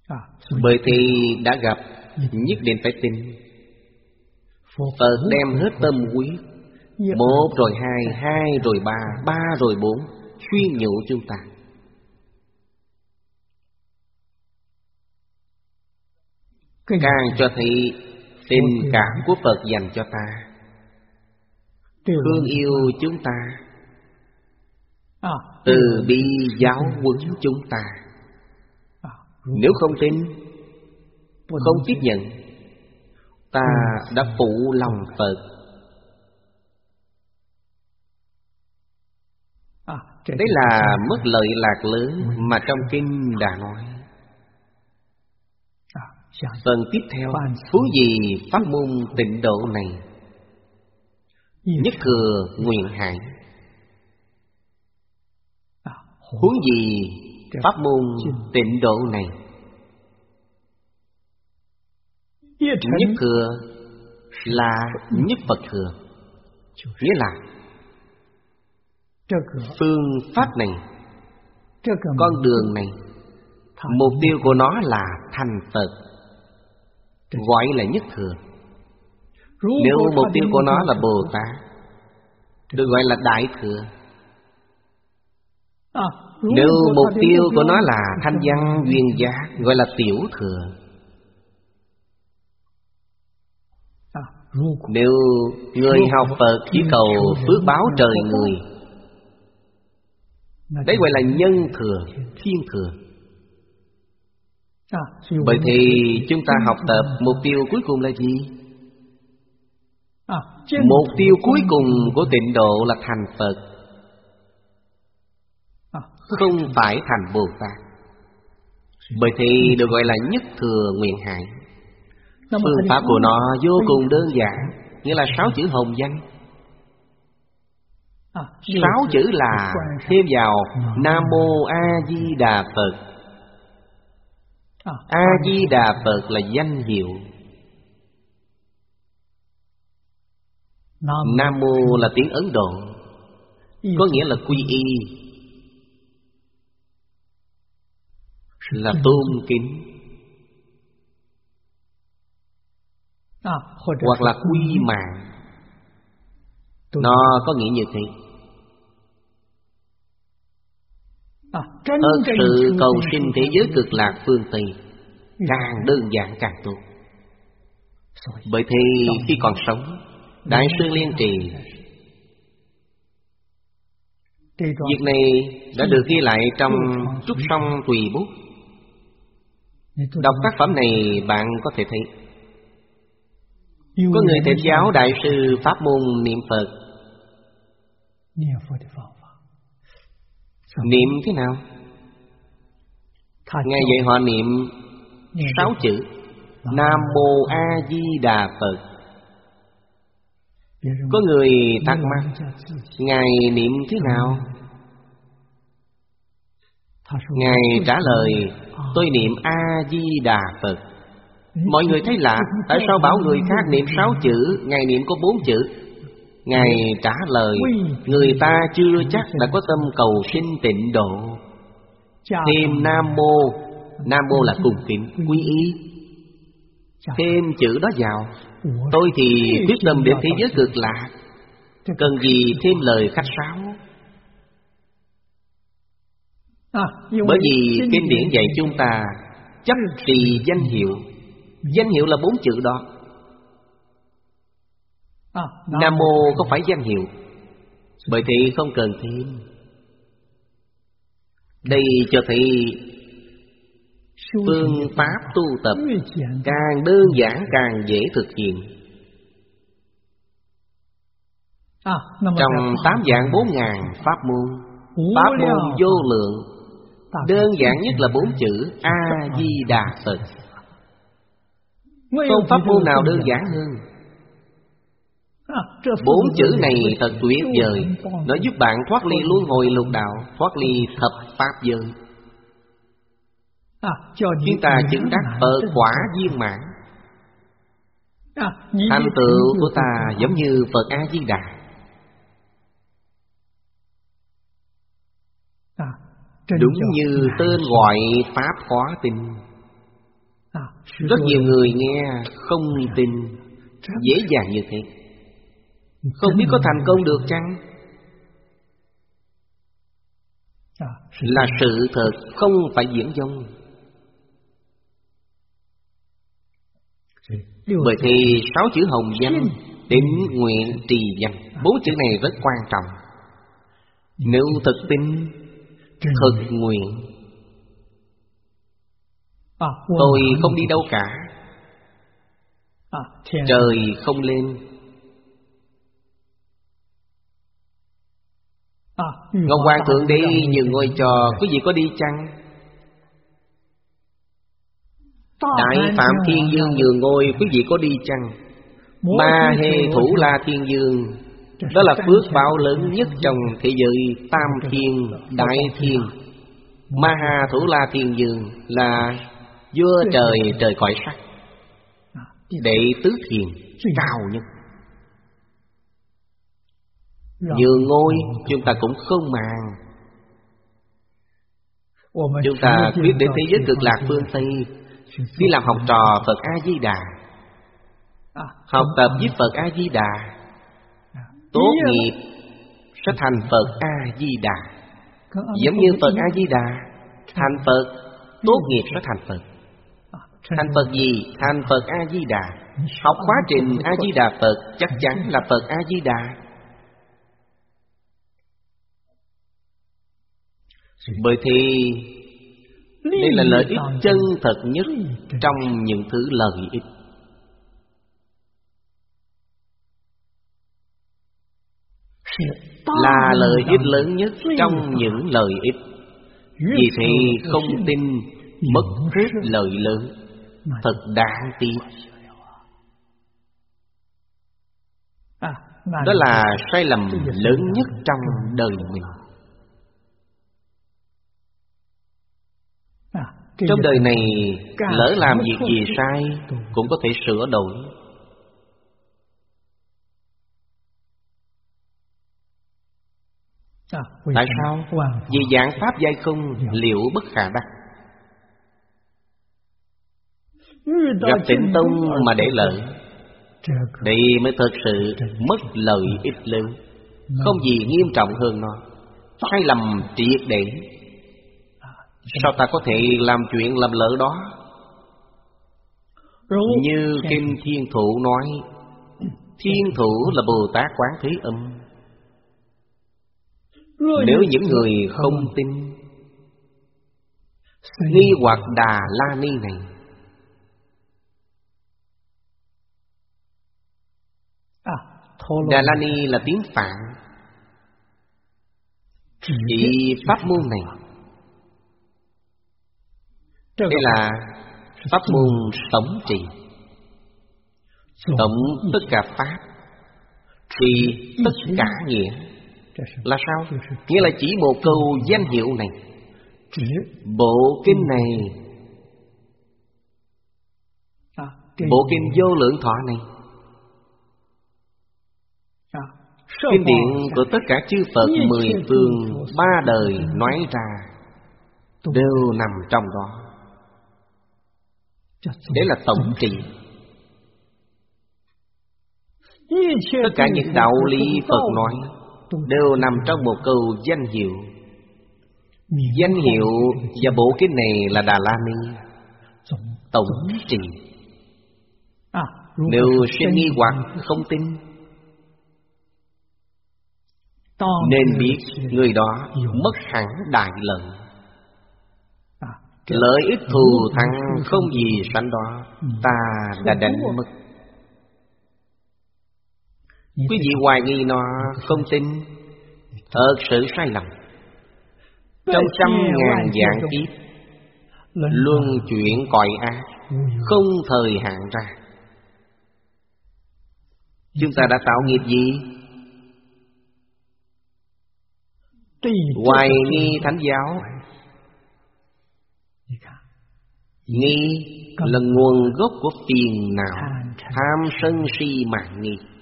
Bởi thì đã gặp, nhất định phải tin. Phật đem hết tâm huyết, một rồi hai, hai rồi ba, ba rồi bốn, khuyên nhủ chúng ta. Càng cho thấy tình cảm của Phật dành cho ta, thương yêu chúng ta, từ bi giáo huấn chúng ta. Nếu không tin, không tiếp nhận, ta đã phụ lòng Phật. Đấy là mất lợi lạc lớn mà trong kinh đã nói. Phần tiếp theo, huống gì pháp môn tịnh độ này, nhất thừa nguyện hải. Huống gì pháp môn tịnh độ này, nhất thừa là nhất Phật thừa. Nghĩa là phương pháp này, con đường này, mục tiêu của nó là thành Phật, gọi là nhất thừa. Nếu mục tiêu của nó là Bồ Tát, được gọi là đại thừa. Nếu mục tiêu của nó là thanh văn duyên giác, gọi là tiểu thừa. Nếu người học Phật chỉ cầu phước báo trời người, đấy gọi là nhân thừa, thiên thừa. Bởi thì chúng ta học tập mục tiêu cuối cùng là gì? Mục tiêu cuối cùng của tịnh độ là thành Phật, không phải thành Bồ Tát. Bởi thì được gọi là nhất thừa nguyện hải. Phương pháp của nó vô cùng đơn giản, nghĩa là 6 chữ hồng danh. 6 chữ là thêm vào Nam Mô A Di Đà Phật. A Di Đà Phật là danh hiệu. Nam Mô là tiếng Ấn Độ, có nghĩa là quy y, là tôn kính, hoặc là quy mạng. Nó có nghĩa như thế. Thật sự cầu sinh thế giới cực lạc phương Tây, càng đơn giản càng tốt. Bởi thế khi còn sống, Đại sư Liên Trì, việc này đã được ghi lại trong Trúc Song Tùy Bút. Đọc tác phẩm này bạn có thể thấy có người thầy giáo Đại sư pháp môn niệm Phật. Niệm thế nào? Ngài dạy họ niệm 6 chữ Nam Mô A Di Đà Phật. Có người thắc mắc, Ngài niệm thế nào? Ngài trả lời, tôi niệm A Di Đà Phật. Mọi người thấy lạ, tại sao bảo người khác niệm 6 chữ, Ngài niệm có 4 chữ? Ngài trả lời, người ta chưa chắc đã có tâm cầu sinh tịnh độ. Thêm Nam Mô, Nam Mô là cung kính, quy y. Thêm chữ đó vào, tôi thì quyết tâm đến thế giới cực lạc, cần gì thêm lời khách sáo. Bởi vì kinh điển dạy chúng ta chấp trì danh hiệu. Danh hiệu là 4 chữ đó. Nam Mô không phải danh hiệu, bởi thì không cần thêm. Đây cho thấy phương pháp tu tập càng đơn giản càng dễ thực hiện. Trong 8 vạn 4.000 pháp môn, pháp môn vô lượng, đơn giản nhất là 4 chữ A Di Đà Phật. Không pháp môn nào đơn giản hơn. 4 chữ này thật tuyệt vời. Nó giúp bạn thoát ly luân hồi lục đạo, thoát ly thập pháp giới, khiến ta chứng đắc Phật quả viên mãn. Thành tựu của ta giống như Phật A Di Đà. Đúng như tên gọi pháp khó tin. Rất nhiều người nghe không tin, dễ dàng như thế. Không biết có thành công được chăng? Là sự thật, không phải diễn dông. Bởi thì 6 chữ hồng danh, tín nguyện trì danh, 4 chữ này rất quan trọng. Nếu thực tin, thực nguyện, tôi không đi đâu cả, trời không lên, Ngọc Hoàng Thượng Đế nhường ngôi cho quý vị có đi chăng? Đại Phạm Thiên Dương nhường ngôi quý vị có đi chăng? Ma Hê Thủ La Thiên Dương, đó là phước báo lớn nhất trong thế giới Tam Thiên Đại Thiên. Ma Ha Thủ La Thiên Dương là vua trời, trời cõi sắc, đệ tứ thiền cao nhất. Nhường ngôi chúng ta cũng không màng. Chúng ta quyết đến thế giới cực lạc phương Tây, đi làm học trò Phật A-di-đà, học tập với Phật A-di-đà, tốt nghiệp sẽ thành Phật A-di-đà. Giống như Phật A-di-đà thành Phật, tốt nghiệp sẽ thành Phật. Thành Phật gì? Thành Phật A-di-đà. Học khóa trình A-di-đà Phật chắc chắn là Phật A-di-đà. Bởi thì đây là lợi ích chân thật nhất trong những thứ lợi ích. Là lợi ích lớn nhất trong những lợi ích. Vì thế không tin mất hết lợi lớn, thật đáng tiếc. Đó là sai lầm lớn nhất trong đời mình. Trong đời này lỡ làm việc gì sai cũng có thể sửa đổi. Tại sao? Vì giảng pháp giai không, liệu bất khả đắc. Gặp Tịnh Tông mà để lỡ, đây mới thật sự mất lợi ích lớn. Không gì nghiêm trọng hơn nó. Sai lầm triệt để. Sao ta có thể làm chuyện làm lỡ đó? Như Kinh Thiên Thụ nói, Thiên Thủ là Bồ Tát Quán Thế Âm. Nếu những người không tin nghi hoặc Đà La Ni này, Đà La Ni là tiếng Phạn, chỉ pháp môn này. Đây là pháp môn tổng trì, tổng tất cả pháp, trì tất cả nghĩa. Là sao? Nghĩa là chỉ một câu danh hiệu này. Bộ kinh này, bộ kinh Vô Lượng Thọ này, kinh điển của tất cả chư Phật 10 phương 3 đời nói ra đều nằm trong đó. Đấy là tổng trị. Tất cả những đạo lý Phật nói đều nằm trong một câu danh hiệu. Danh hiệu và bộ kinh này là Đà La Ni, tổng trị. Nếu sinh nghi hoặc không tin, nên biết người đó mất hẳn đại lợi. Lợi ích thù thắng không gì sánh đó, ta đã đánh mất. Quý vị hoài nghi nó, không tin, thật sự sai lầm. Trong trăm ngàn vạn kiếp luân chuyển cõi ác, không thời hạn ra. Chúng ta đã tạo nghiệp gì? Hoài nghi Thánh giáo. Nghi là nguồn gốc của phiền não, tham sân si mạng nghi.